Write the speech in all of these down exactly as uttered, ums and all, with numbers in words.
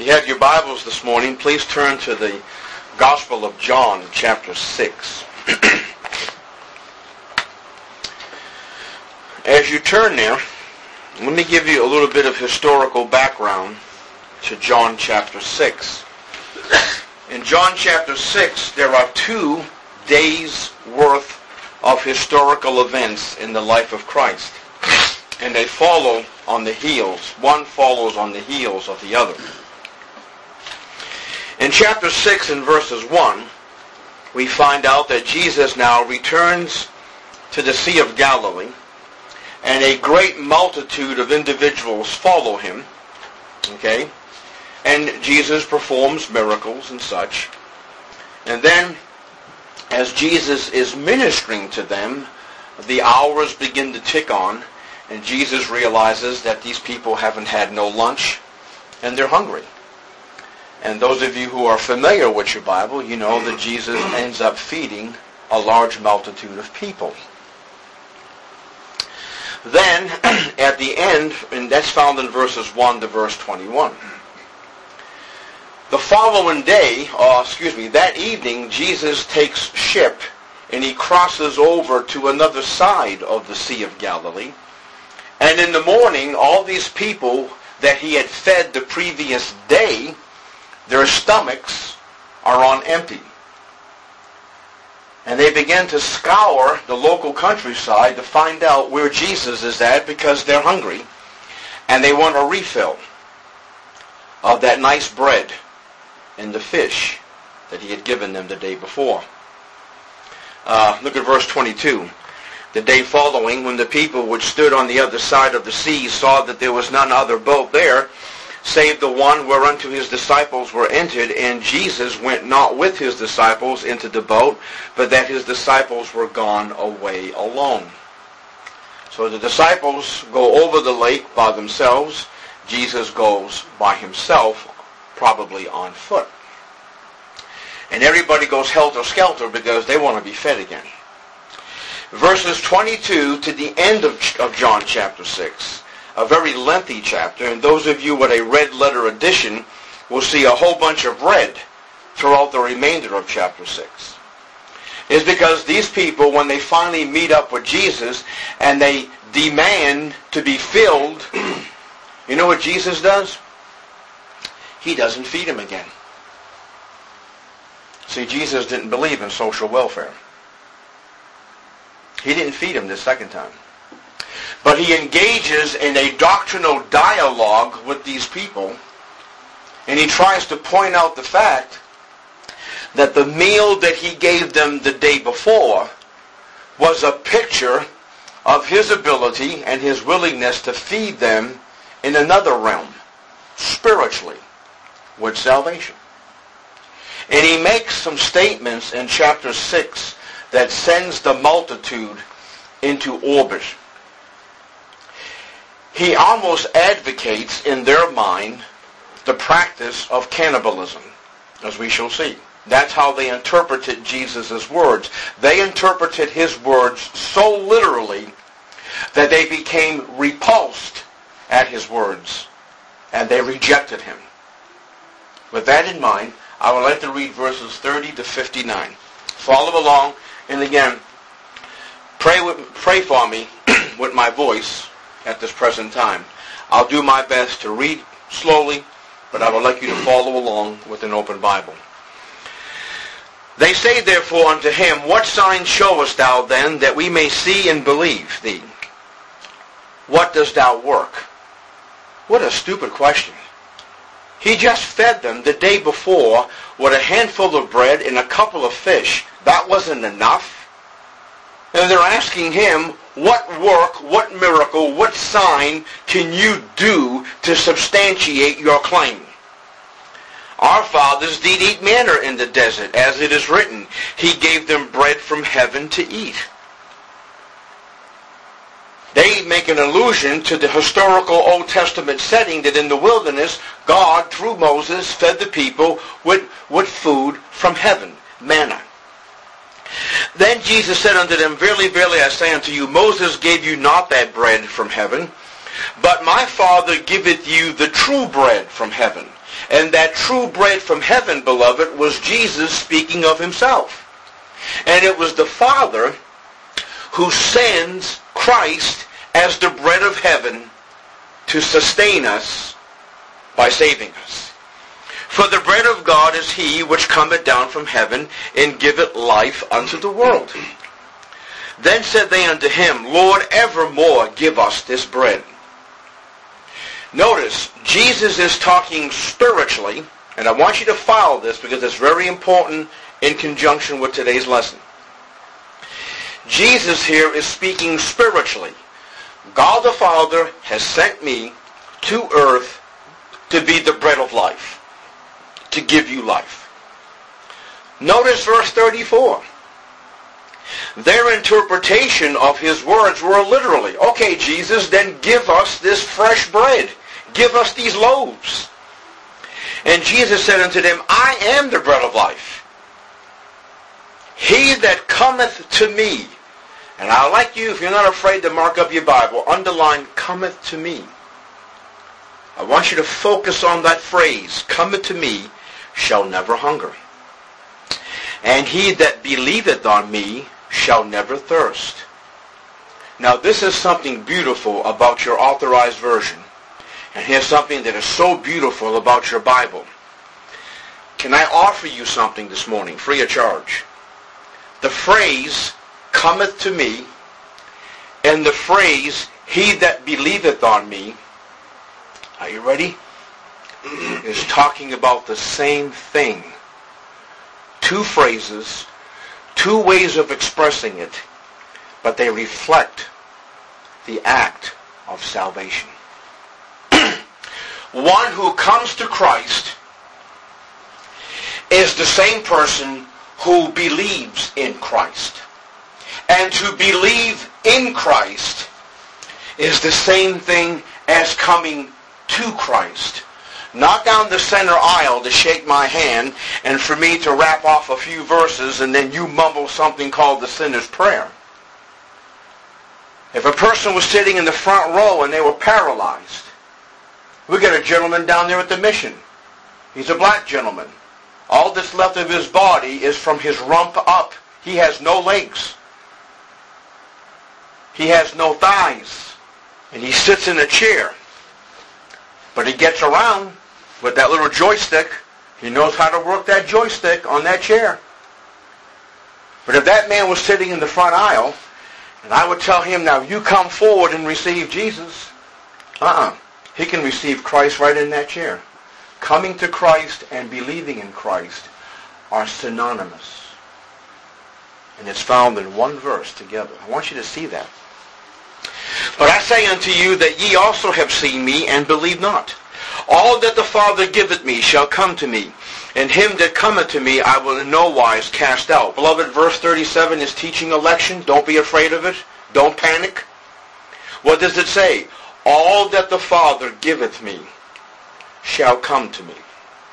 you have your Bibles this morning, please turn to the Gospel of John, chapter six. As you turn there, let me give you a little bit of historical background to John chapter six. In John chapter six, there are two days' worth of historical events in the life of Christ. And they follow on the heels. One follows on the heels of the other. In chapter six and verses one, we find out that Jesus now returns to the Sea of Galilee, and a great multitude of individuals follow him. Okay? And Jesus performs miracles and such. And then, as Jesus is ministering to them, the hours begin to tick on, and Jesus realizes that these people haven't had no lunch, and they're hungry. And those of you who are familiar with your Bible, you know that Jesus ends up feeding a large multitude of people. Then, at the end, and that's found in verses one to verse twenty-one. The following day, or excuse me, that evening, Jesus takes ship and he crosses over to another side of the Sea of Galilee. And in the morning, all these people that he had fed the previous day, their stomachs are on empty. And they begin to scour the local countryside to find out where Jesus is at because they're hungry. And they want a refill of that nice bread and the fish that he had given them the day before. Uh, look at verse twenty-two. The day following, when the people which stood on the other side of the sea saw that there was none other boat there, save the one whereunto his disciples were entered, and Jesus went not with his disciples into the boat, but that his disciples were gone away alone. So the disciples go over the lake by themselves. Jesus goes by himself, probably on foot. And everybody goes helter-skelter because they want to be fed again. Verses twenty-two to the end of, of John chapter six. A very lengthy chapter, and those of you with a red letter edition will see a whole bunch of red throughout the remainder of chapter six. It's because these people, when they finally meet up with Jesus and they demand to be filled, you know what Jesus does? He doesn't feed them again. See, Jesus didn't believe in social welfare. He didn't feed them the second time. But he engages in a doctrinal dialogue with these people, and he tries to point out the fact that the meal that he gave them the day before was a picture of his ability and his willingness to feed them in another realm, spiritually, with salvation. And he makes some statements in chapter six that sends the multitude into orbit. He almost advocates in their mind the practice of cannibalism, as we shall see. That's how they interpreted Jesus' words. They interpreted his words so literally that they became repulsed at his words, and they rejected him. With that in mind, I would like to read verses thirty to fifty-nine. Follow along, and again, pray with, pray for me with my voice at this present time. I'll do my best to read slowly, but I would like you to follow along with an open Bible. They say therefore unto him, What sign showest thou then, that we may see and believe thee? What dost thou work? What a stupid question. He just fed them the day before with a handful of bread and a couple of fish. That wasn't enough. And they're asking him, what work, what miracle, what sign can you do to substantiate your claim? Our fathers did eat manna in the desert, as it is written, He gave them bread from heaven to eat. They make an allusion to the historical Old Testament setting that in the wilderness, God, through Moses, fed the people with, with food from heaven, manna. Then Jesus said unto them, Verily, verily, I say unto you, Moses gave you not that bread from heaven, but my Father giveth you the true bread from heaven. And that true bread from heaven, beloved, was Jesus speaking of himself. And it was the Father who sends Christ as the bread of heaven to sustain us by saving us. For the bread of God is he which cometh down from heaven, and giveth life unto the world. Then said they unto him, Lord, evermore give us this bread. Notice, Jesus is talking spiritually, and I want you to follow this because it's very important in conjunction with today's lesson. Jesus here is speaking spiritually. God the Father has sent me to earth to be the bread of life, to give you life. Notice verse thirty-four. Their interpretation of his words were literally, okay, Jesus, then give us this fresh bread. Give us these loaves. And Jesus said unto them, I am the bread of life. He that cometh to me, and I like you, if you're not afraid to mark up your Bible, underline, cometh to me. I want you to focus on that phrase, cometh to me, shall never hunger. And he that believeth on me shall never thirst. Now this is something beautiful about your authorized version. And here's something that is so beautiful about your Bible. Can I offer you something this morning, free of charge? The phrase, cometh to me, and the phrase, he that believeth on me, are you ready? Is talking about the same thing. Two phrases, two ways of expressing it, but they reflect the act of salvation. One who comes to Christ is the same person who believes in Christ. And to believe in Christ is the same thing as coming to Christ. Not down the center aisle to shake my hand and for me to rap off a few verses and then you mumble something called the sinner's prayer. If a person was sitting in the front row and they were paralyzed, we got a gentleman down there at the mission. He's a black gentleman. All that's left of his body is from his rump up. He has no legs. He has no thighs. And he sits in a chair. But he gets around with that little joystick. He knows how to work that joystick on that chair. But if that man was sitting in the front aisle, and I would tell him, now you come forward and receive Jesus, uh-uh. He can receive Christ right in that chair. Coming to Christ and believing in Christ are synonymous. And it's found in one verse together. I want you to see that. But I say unto you that ye also have seen me and believe not. All that the Father giveth me shall come to me, and him that cometh to me I will in no wise cast out. Beloved, verse thirty-seven is teaching election. Don't be afraid of it. Don't panic. What does it say? All that the Father giveth me shall come to me.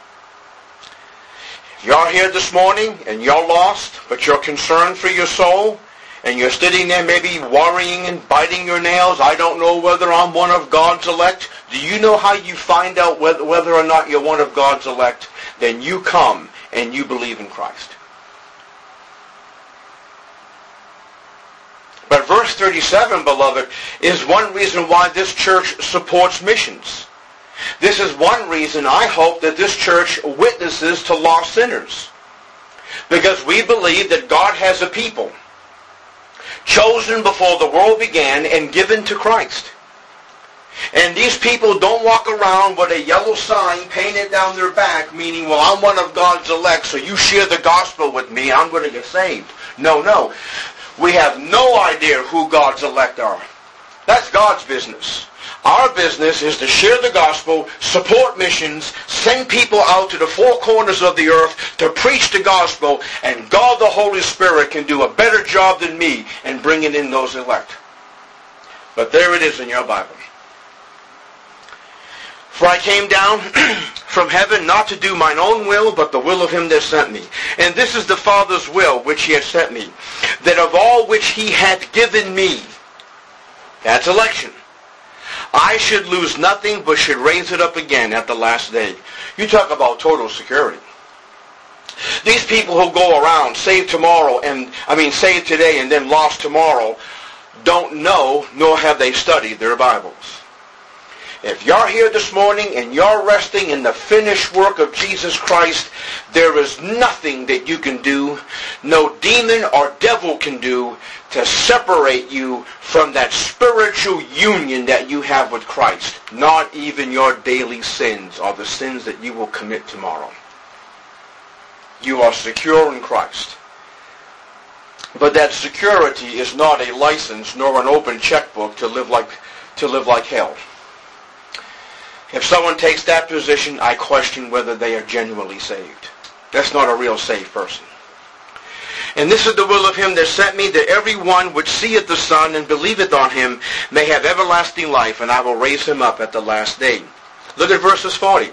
If you're here this morning and you're lost, but you're concerned for your soul, and you're sitting there maybe worrying and biting your nails, I don't know whether I'm one of God's elect. Do you know how you find out whether, whether or not you're one of God's elect? Then you come and you believe in Christ. But verse thirty-seven, beloved, is one reason why this church supports missions. This is one reason I hope that this church witnesses to lost sinners. Because we believe that God has a people chosen before the world began and given to Christ. And these people don't walk around with a yellow sign painted down their back, meaning, well, I'm one of God's elect, so you share the gospel with me, I'm going to get saved. No, no. We have no idea who God's elect are. That's God's business. Our business is to share the gospel, support missions, send people out to the four corners of the earth to preach the gospel, and God the Holy Spirit can do a better job than me in bringing in those elect. But there it is in your Bible. For I came down from heaven not to do mine own will, but the will of him that sent me. And this is the Father's will which he hath sent me, that of all which he hath given me, that's election, I should lose nothing but should raise it up again at the last day. You talk about total security. These people who go around, saved tomorrow, and I mean saved today and then lost tomorrow, don't know nor have they studied their Bibles. If you're here this morning and you're resting in the finished work of Jesus Christ, there is nothing that you can do, no demon or devil can do to separate you from that spiritual union that you have with Christ. Not even your daily sins or the sins that you will commit tomorrow. You are secure in Christ. But that security is not a license nor an open checkbook to live like to live like hell. If someone takes that position, I question whether they are genuinely saved. That's not a real saved person. And this is the will of him that sent me, that every one which seeth the Son and believeth on him may have everlasting life, and I will raise him up at the last day. Look at verses forty.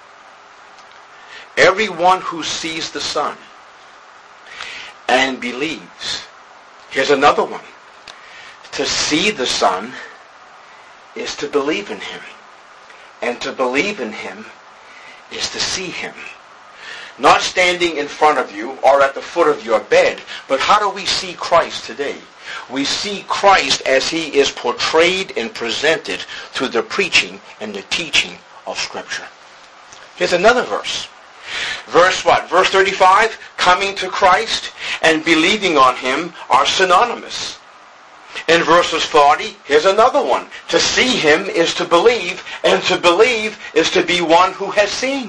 Everyone who sees the Son and believes. Here's another one. To see the Son is to believe in him. And to believe in him is to see him. Not standing in front of you or at the foot of your bed, but how do we see Christ today? We see Christ as he is portrayed and presented through the preaching and the teaching of Scripture. Here's another verse. Verse what? Verse thirty-five, coming to Christ and believing on him are synonymous. In verses forty, here's another one. To see him is to believe, and to believe is to be one who has seen.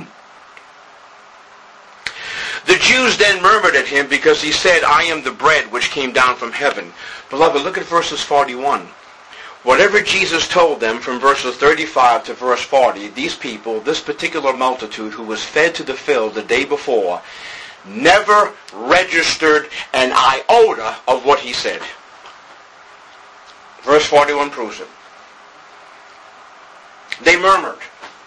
The Jews then murmured at him because he said, I am the bread which came down from heaven. Beloved, look at verses forty-one. Whatever Jesus told them from verses thirty-five to verse forty, these people, this particular multitude who was fed to the fill the day before, never registered an iota of what he said. Verse forty-one proves it. They murmured.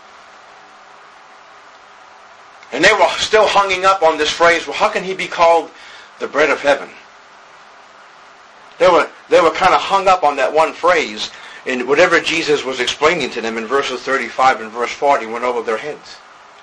And they were still hanging up on this phrase, well, how can he be called the bread of heaven? They were, they were kind of hung up on that one phrase, and whatever Jesus was explaining to them in verses thirty-five and verse forty went over their heads.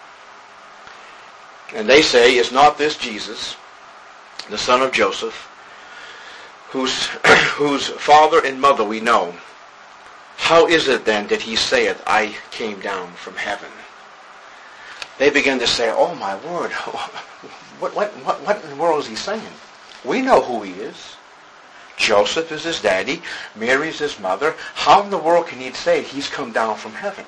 And they say, is not this Jesus, the son of Joseph, whose, whose father and mother we know? How is it then that he saith, I came down from heaven? They began to say, oh my word, what, what, what, what in the world is he saying? We know who he is. Joseph is his daddy. Mary's his mother. How in the world can he say he's come down from heaven?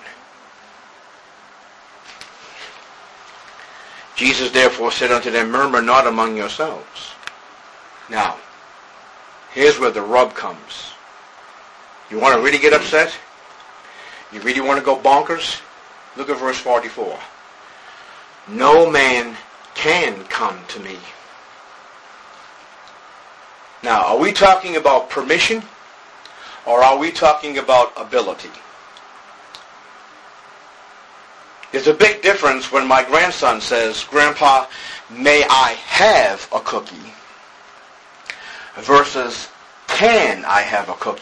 Jesus therefore said unto them, murmur not among yourselves. Now, here's where the rub comes. You want to really get upset? You really want to go bonkers? Look at verse forty-four. No man can come to me. Now, are we talking about permission or are we talking about ability? There's a big difference when my grandson says, Grandpa, may I have a cookie? Versus, can I have a cookie?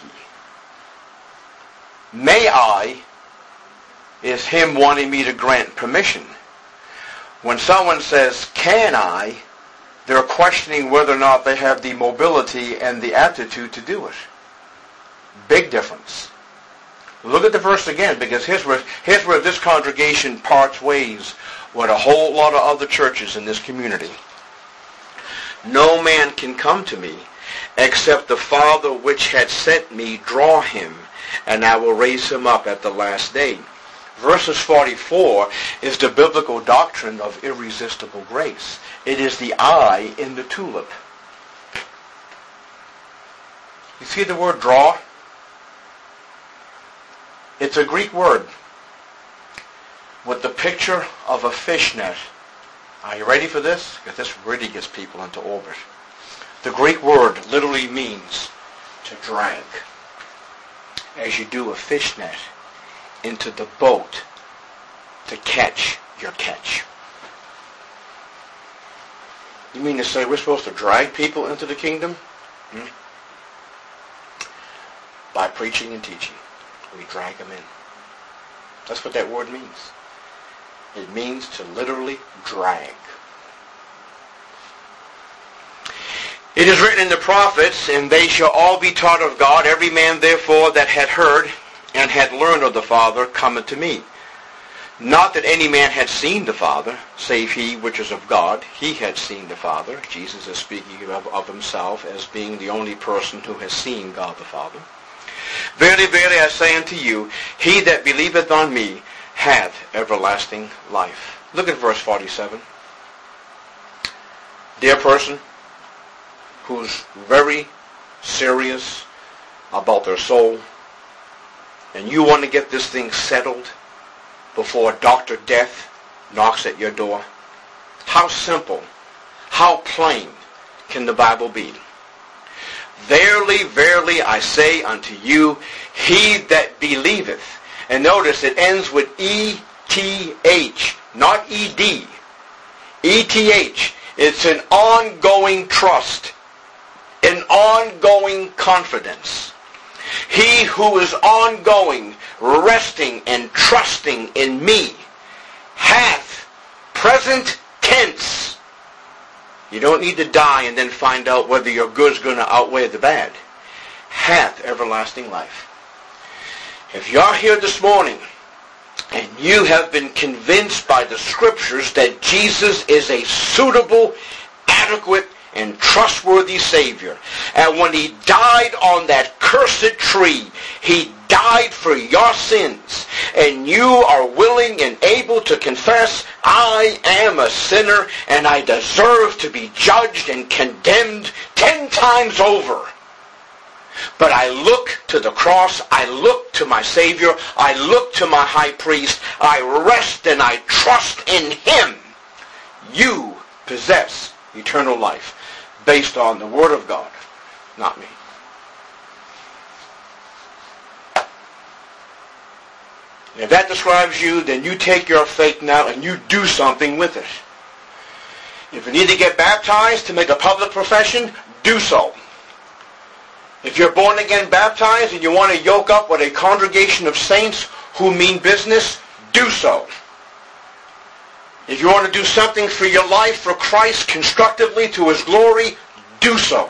May I is him wanting me to grant permission. When someone says, can I, they're questioning whether or not they have the mobility and the aptitude to do it. Big difference. Look at the verse again, because here's where, here's where this congregation parts ways with a whole lot of other churches in this community. No man can come to me except the Father which had sent me draw him, and I will raise him up at the last day. Verses forty-four is the biblical doctrine of irresistible grace. It is the eye in the tulip. You see the word draw? It's a Greek word with the picture of a fishnet. Are you ready for this? Because this really gets people into orbit. The Greek word literally means to drag. As you do a fishnet into the boat to catch your catch. You mean to say we're supposed to drag people into the kingdom? Hmm? By preaching and teaching. We drag them in. That's what that word means. It means to literally drag. It is written in the prophets, and they shall all be taught of God. Every man therefore that had heard and had learned of the Father cometh to me. Not that any man had seen the Father, save he which is of God. He had seen the Father. Jesus is speaking of, of himself as being the only person who has seen God the Father. Verily, verily, I say unto you, he that believeth on me hath everlasting life. Look at verse forty-seven. Dear person who's very serious about their soul, and you want to get this thing settled before Doctor Death knocks at your door, how simple, how plain can the Bible be? Verily, verily, I say unto you, he that believeth. And notice it ends with E T H, not E D. E T H. It's an ongoing trust, an ongoing confidence. He who is ongoing, resting and trusting in me, hath, present tense. You don't need to die and then find out whether your good's going to outweigh the bad. Hath everlasting life. If you're here this morning and you have been convinced by the Scriptures that Jesus is a suitable, adequate, and trustworthy Savior, and when he died on that cursed tree, he died for your sins, and you are willing and able to confess, I am a sinner and I deserve to be judged and condemned ten times over. But I look to the cross, I look to my Savior, I look to my high priest, I rest and I trust in him. You possess eternal life based on the Word of God, not me. If that describes you, then you take your faith now and you do something with it. If you need to get baptized to make a public profession, do so. If you're born again baptized and you want to yoke up with a congregation of saints who mean business, do so. If you want to do something for your life for Christ constructively to his glory, do so.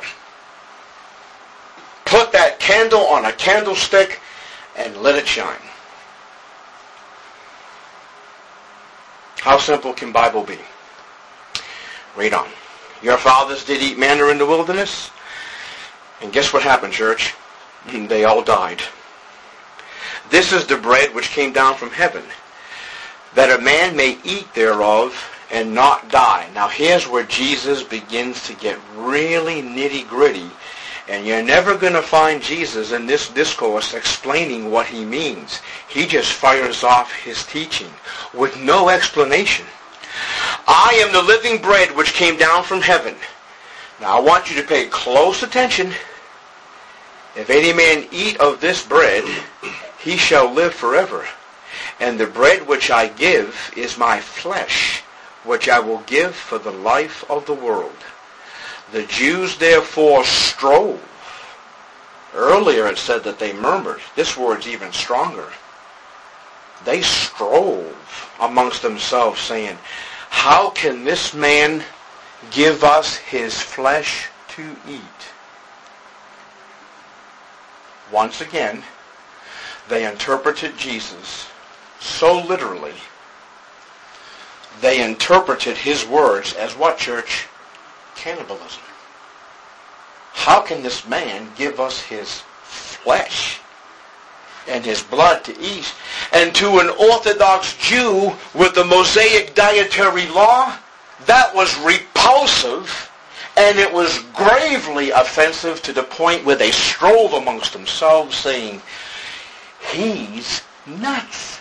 Put that candle on a candlestick and let it shine. How simple can Bible be? Read on. Your fathers did eat manna in the wilderness. And guess what happened, church? They all died. This is the bread which came down from heaven, that a man may eat thereof and not die. Now here's where Jesus begins to get really nitty-gritty, and you're never going to find Jesus in this discourse explaining what he means. He just fires off his teaching with no explanation. I am the living bread which came down from heaven. Now I want you to pay close attention. If any man eat of this bread, he shall live forever. And the bread which I give is my flesh, which I will give for the life of the world. The Jews therefore strove. Earlier it said that they murmured. This word's even stronger. They strove amongst themselves, saying, how can this man give us his flesh to eat? Once again, they interpreted Jesus so literally. They interpreted his words as what, church? Cannibalism. How can this man give us his flesh and his blood to eat? And to an Orthodox Jew with the Mosaic dietary law, that was repulsive, and it was gravely offensive to the point where they strove amongst themselves, saying, he's nuts.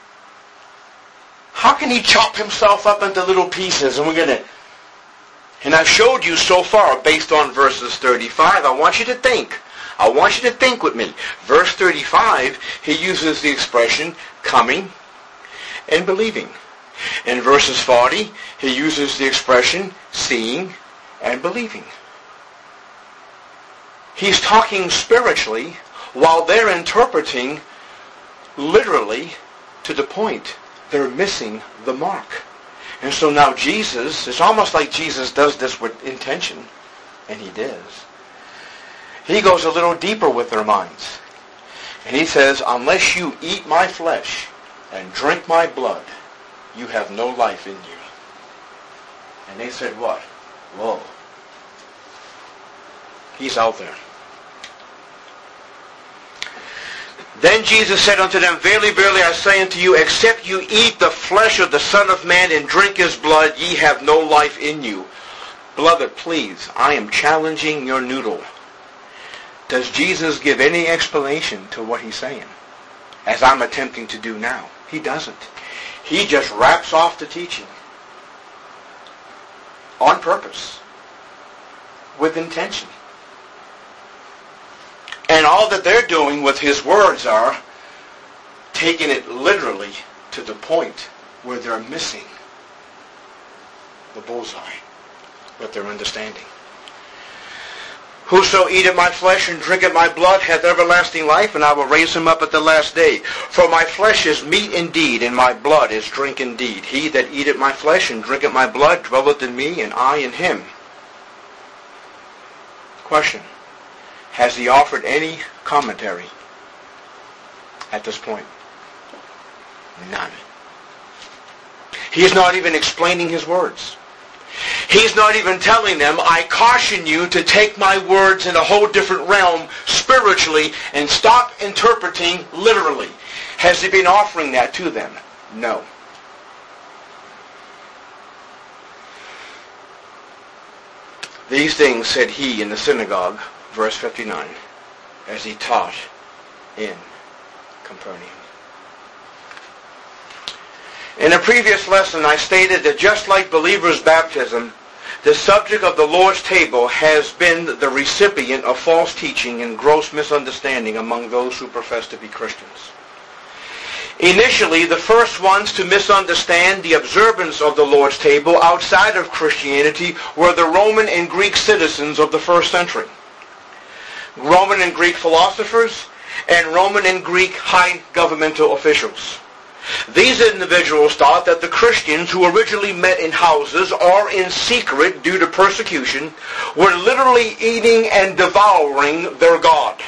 How can he chop himself up into little pieces? And we're going to... And I've showed you so far, based on verses thirty-five, I want you to think. I want you to think with me. Verse thirty-five, he uses the expression coming and believing. In verses forty, he uses the expression seeing and believing. He's talking spiritually while they're interpreting literally to the point they're missing the mark. And so now Jesus, it's almost like Jesus does this with intention, and he does. He goes a little deeper with their minds. And he says, unless you eat my flesh and drink my blood, you have no life in you. And they said, what? Whoa. He's out there. Then Jesus said unto them, verily, verily, I say unto you, except you eat the flesh of the Son of Man and drink his blood, ye have no life in you. Beloved, please, I am challenging your noodle. Does Jesus give any explanation to what he's saying? As I'm attempting to do now. He doesn't. He just wraps off the teaching. On purpose. With intention. And all that they're doing with his words are taking it literally to the point where they're missing the bullseye with their understanding. Whoso eateth my flesh and drinketh my blood hath everlasting life, and I will raise him up at the last day. For my flesh is meat indeed, and my blood is drink indeed. He that eateth my flesh and drinketh my blood dwelleth in me, and I in him. Question. Has he offered any commentary at this point? None. He is not even explaining his words. He's not even telling them, I caution you to take my words in a whole different realm spiritually and stop interpreting literally. Has he been offering that to them? No. These things said he in the synagogue, verse fifty-nine, as he taught in Capernaum. In a previous lesson, I stated that just like believers' baptism, the subject of the Lord's table has been the recipient of false teaching and gross misunderstanding among those who profess to be Christians. Initially, the first ones to misunderstand the observance of the Lord's table outside of Christianity were the Roman and Greek citizens of the first century. Roman and Greek philosophers and Roman and Greek high governmental officials. These individuals thought that the Christians who originally met in houses or in secret due to persecution were literally eating and devouring their God.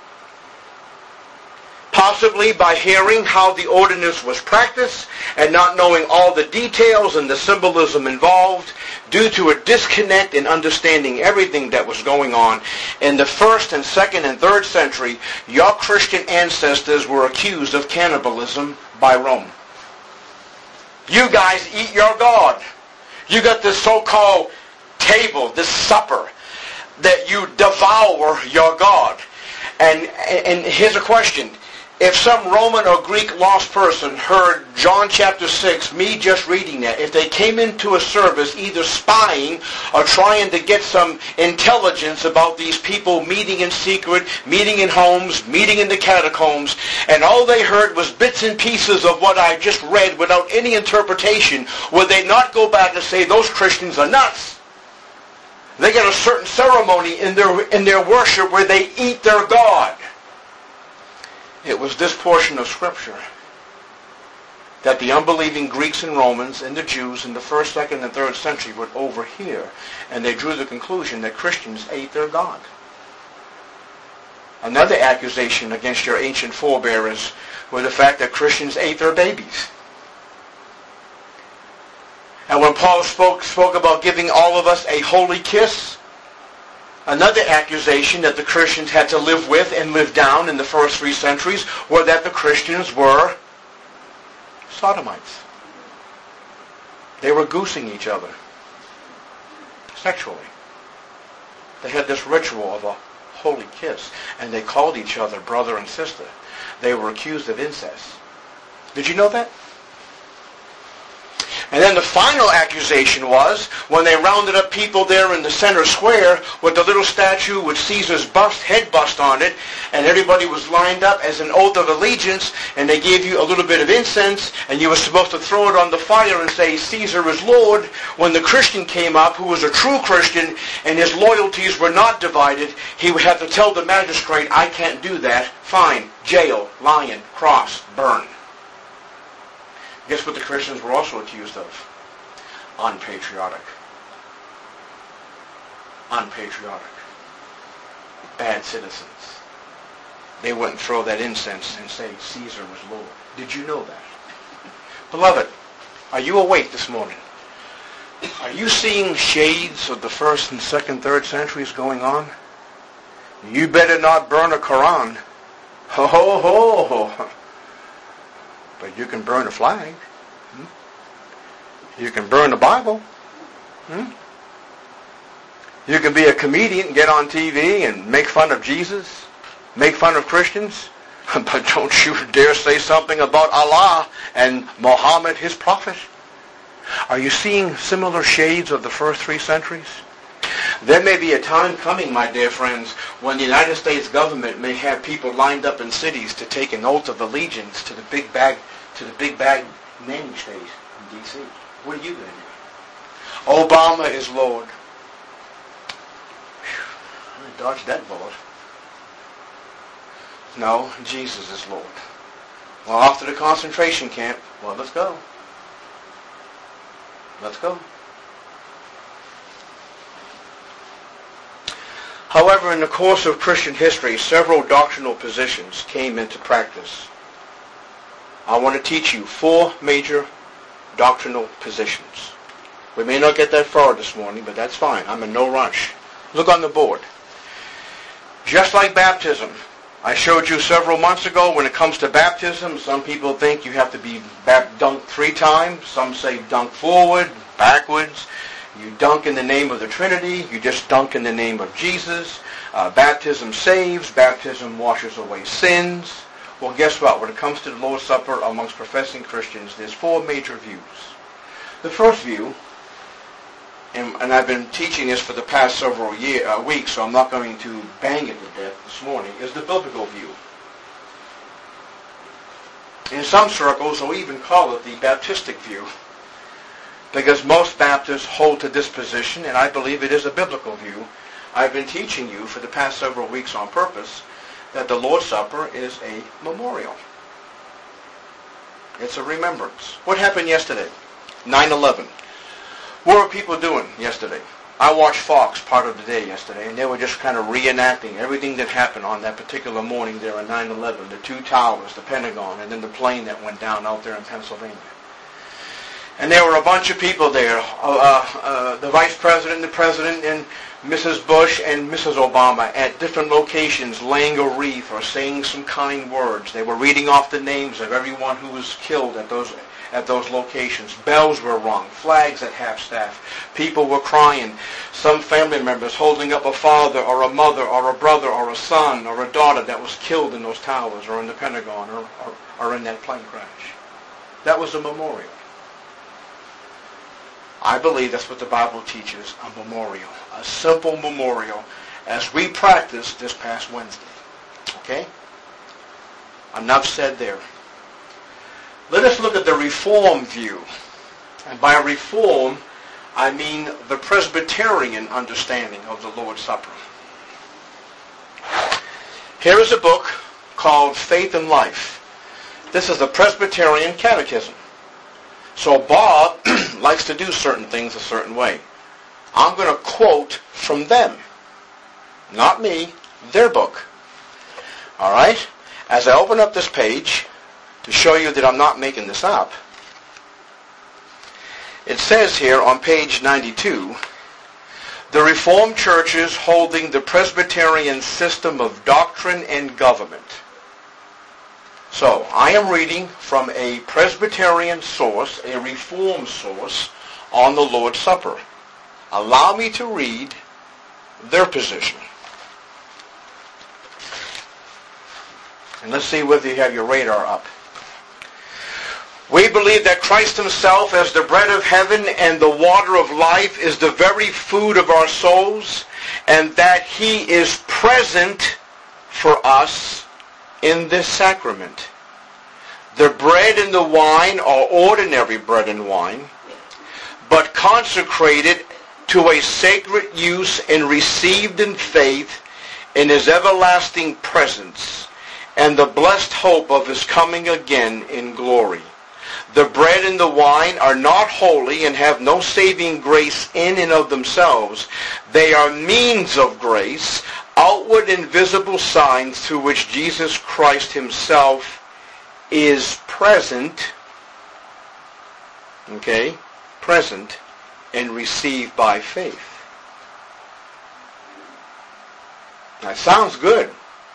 Possibly by hearing how the ordinance was practiced and not knowing all the details and the symbolism involved, due to a disconnect in understanding everything that was going on. In the first and second and third century, your Christian ancestors were accused of cannibalism by Rome. You guys eat your God. You got this so-called table, this supper, that you devour your God. And, and here's a question. If some Roman or Greek lost person heard John chapter six, me just reading that, if they came into a service either spying or trying to get some intelligence about these people meeting in secret, meeting in homes, meeting in the catacombs, and all they heard was bits and pieces of what I just read without any interpretation, would they not go back and say, those Christians are nuts? They got a certain ceremony in their, in their worship where they eat their God. It was this portion of Scripture that the unbelieving Greeks and Romans and the Jews in the first, second, and third century would overhear, and they drew the conclusion that Christians ate their God. Another accusation against your ancient forebears was the fact that Christians ate their babies. And when Paul spoke, spoke about giving all of us a holy kiss, another accusation that the Christians had to live with and live down in the first three centuries were that the Christians were sodomites. They were goosing each other sexually. They had this ritual of a holy kiss, and they called each other brother and sister. They were accused of incest. Did you know that? And then the final accusation was when they rounded up people there in the center square with the little statue with Caesar's bust, head bust on it, and everybody was lined up as an oath of allegiance, and they gave you a little bit of incense, and you were supposed to throw it on the fire and say, Caesar is Lord. When the Christian came up, who was a true Christian, and his loyalties were not divided, he would have to tell the magistrate, I can't do that. Fine, jail, lion, cross, burn. Guess what the Christians were also accused of? Unpatriotic. Unpatriotic. Bad citizens. They wouldn't throw that incense and say Caesar was Lord. Did you know that? Beloved, are you awake this morning? Are you seeing shades of the first and second, third centuries going on? You better not burn a Quran. Ho, ho, ho, ho. But you can burn a flag. You can burn the Bible. You can be a comedian, get on T V and make fun of Jesus, make fun of Christians. But don't you dare say something about Allah and Muhammad, his prophet. Are you seeing similar shades of the first three centuries? There may be a time coming, my dear friends, when the United States government may have people lined up in cities to take an oath of allegiance to the big bag, to the big bag naming state in D C What are you going to do? Obama is Lord. Whew, I dodged that bullet. No, Jesus is Lord. Well, off to the concentration camp. Well, let's go. Let's go. However, in the course of Christian history, several doctrinal positions came into practice. I want to teach you four major doctrinal positions. We may not get that far this morning, but that's fine. I'm in no rush. Look on the board. Just like baptism, I showed you several months ago when it comes to baptism, some people think you have to be dunked three times. Some say dunk forward, backwards. You dunk in the name of the Trinity. You just dunk in the name of Jesus. Uh, baptism saves. Baptism washes away sins. Well, guess what? When it comes to the Lord's Supper amongst professing Christians, there's four major views. The first view, and, and I've been teaching this for the past several year, uh, weeks, so I'm not going to bang it to death this morning, is the biblical view. In some circles, they'll even call it the Baptistic view, because most Baptists hold to this position, and I believe it is a biblical view. I've been teaching you for the past several weeks on purpose that the Lord's Supper is a memorial. It's a remembrance. What happened yesterday? nine eleven. What were people doing yesterday? I watched Fox part of the day yesterday, and they were just kind of reenacting everything that happened on that particular morning there on nine eleven, the two towers, the Pentagon, and then the plane that went down out there in Pennsylvania. And there were a bunch of people there, uh, uh, the Vice President, the President, and Missus Bush and Missus Obama at different locations laying a wreath or saying some kind words. They were reading off the names of everyone who was killed at those at those locations. Bells were rung, flags at half-staff. People were crying. Some family members holding up a father or a mother or a brother or a son or a daughter that was killed in those towers or in the Pentagon or, or, or in that plane crash. That was a memorial. I believe that's what the Bible teaches, a memorial, a simple memorial, as we practiced this past Wednesday. Okay? Enough said there. Let us look at the Reform view. And by Reform, I mean the Presbyterian understanding of the Lord's Supper. Here is a book called Faith and Life. This is the Presbyterian Catechism. So Bob likes to do certain things a certain way. I'm going to quote from them. Not me, their book. All right? As I open up this page, to show you that I'm not making this up, it says here on page ninety-two, the Reformed churches holding the Presbyterian system of doctrine and government. So, I am reading from a Presbyterian source, a Reformed source, on the Lord's Supper. Allow me to read their position. And let's see whether you have your radar up. We believe that Christ himself, as the bread of heaven and the water of life, is the very food of our souls, and that he is present for us in this sacrament. The bread and the wine are ordinary bread and wine, but consecrated to a sacred use and received in faith in his everlasting presence and the blessed hope of his coming again in glory. The bread and the wine are not holy and have no saving grace in and of themselves. They are means of grace, outward and visible signs through which Jesus Christ himself is present, okay, present, and received by faith. That sounds good,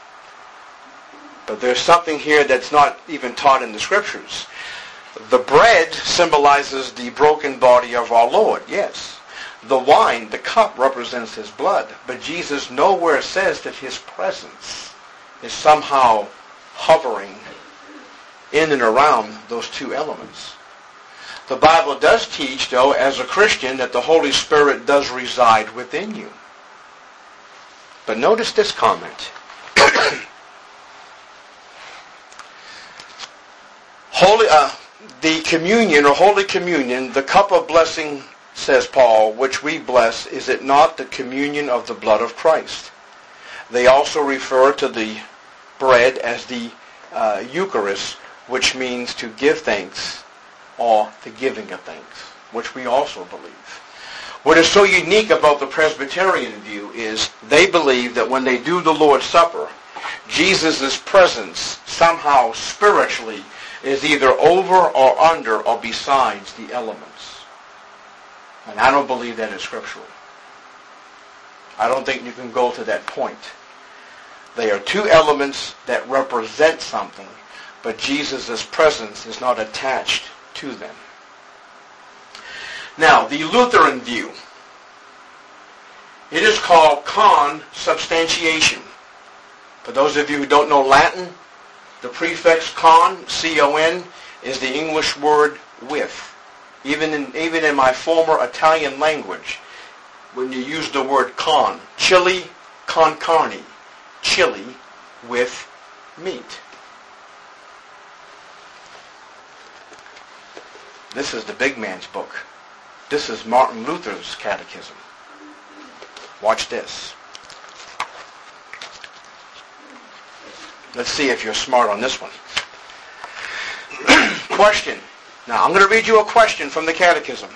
but there's something here that's not even taught in the Scriptures. The bread symbolizes the broken body of our Lord, yes. The wine, the cup, represents his blood. But Jesus nowhere says that his presence is somehow hovering in and around those two elements. The Bible does teach, though, as a Christian, that the Holy Spirit does reside within you. But notice this comment. Holy, uh, the communion or Holy Communion, the cup of blessing, says Paul, which we bless, is it not the communion of the blood of Christ? They also refer to the bread as the uh, Eucharist, which means to give thanks or the giving of thanks, which we also believe. What is so unique about the Presbyterian view is they believe that when they do the Lord's Supper, Jesus' presence somehow spiritually is either over or under or besides the elements. And I don't believe that is scriptural. I don't think you can go to that point. They are two elements that represent something, but Jesus' presence is not attached to them. Now, the Lutheran view. It is called consubstantiation. For those of you who don't know Latin, the prefix con, C O N, is the English word with. Even in, even in my former Italian language, when you use the word con, chili con carne, chili with meat. This is the big man's book. This is Martin Luther's catechism. Watch this. Let's see if you're smart on this one. Question. Now, I'm going to read you a question from the catechism.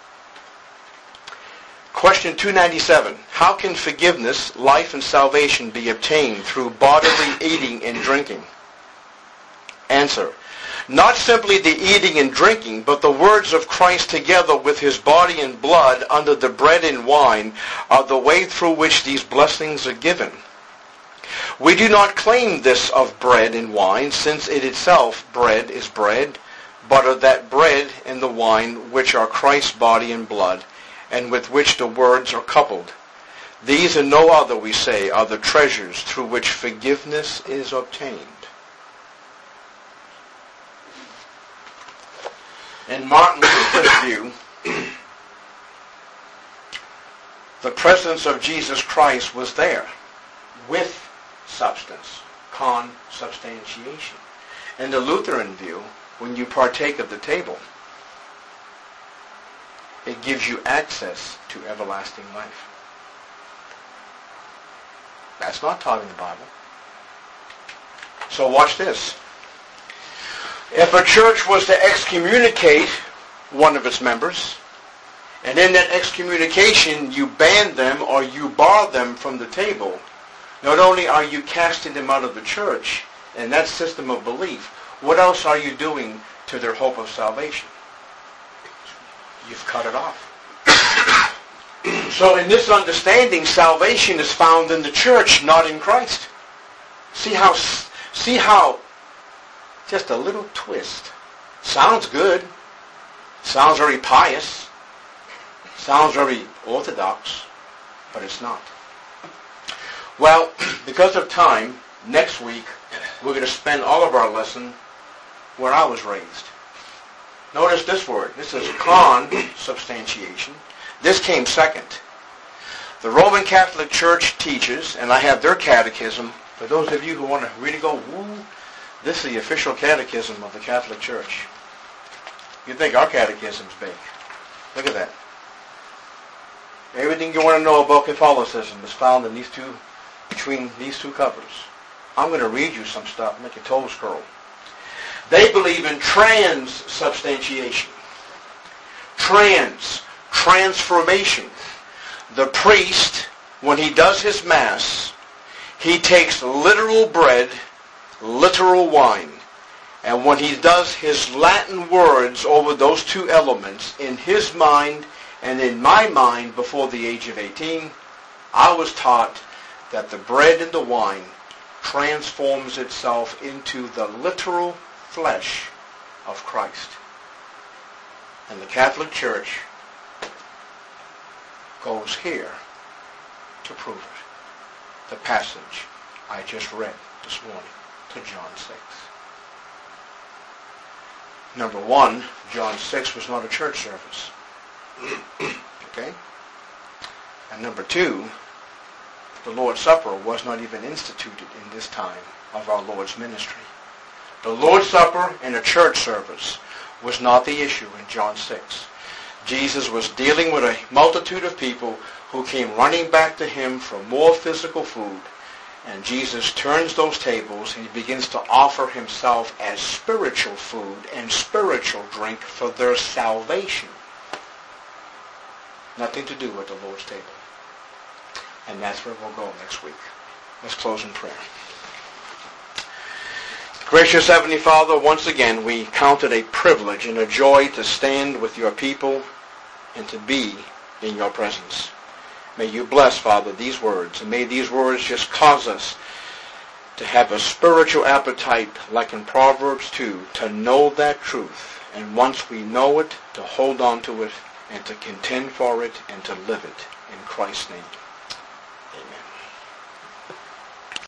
Question two ninety-seven. How can forgiveness, life, and salvation be obtained through bodily eating and drinking? Answer. Not simply the eating and drinking, but the words of Christ together with his body and blood under the bread and wine are the way through which these blessings are given. We do not claim this of bread and wine, since it itself, bread, is bread, but of that bread and the wine which are Christ's body and blood, and with which the words are coupled. These and no other, we say, are the treasures through which forgiveness is obtained. In Martin Luther's view, the presence of Jesus Christ was there with substance, consubstantiation. In the Lutheran view, when you partake of the table, it gives you access to everlasting life. That's not taught in the Bible. So watch this. If a church was to excommunicate one of its members, and in that excommunication you ban them or you bar them from the table, not only are you casting them out of the church and that system of belief, what else are you doing to their hope of salvation? You've cut it off. So in this understanding, salvation is found in the church, not in Christ. See how, see how, just a little twist. Sounds good. Sounds very pious. Sounds very orthodox, but it's not. Well, because of time, next week we're going to spend all of our lesson where I was raised. Notice this word. This is consubstantiation. This came second. The Roman Catholic Church teaches, and I have their catechism. For those of you who want to really go, woo, this is the official catechism of the Catholic Church. You think our catechism's big. Look at that. Everything you want to know about Catholicism is found in these two, between these two covers. I'm going to read you some stuff, make your toes curl. They believe in transubstantiation. Trans, transformation. The priest, when he does his Mass, he takes literal bread, literal wine. And when he does his Latin words over those two elements, in his mind and in my mind before the age of eighteen, I was taught that the bread and the wine transforms itself into the literal flesh of Christ. And the Catholic Church goes here to prove it. The passage I just read this morning to John six. Number one, John six was not a church service. Okay? And number two, the Lord's Supper was not even instituted in this time of our Lord's ministry. The Lord's Supper in a church service was not the issue in John six. Jesus was dealing with a multitude of people who came running back to him for more physical food. And Jesus turns those tables and he begins to offer himself as spiritual food and spiritual drink for their salvation. Nothing to do with the Lord's table. And that's where we'll go next week. Let's close in prayer. Gracious Heavenly Father, once again we count it a privilege and a joy to stand with your people and to be in your presence. May you bless, Father, these words, and may these words just cause us to have a spiritual appetite, like in Proverbs two, to know that truth, and once we know it, to hold on to it, and to contend for it, and to live it. In Christ's name.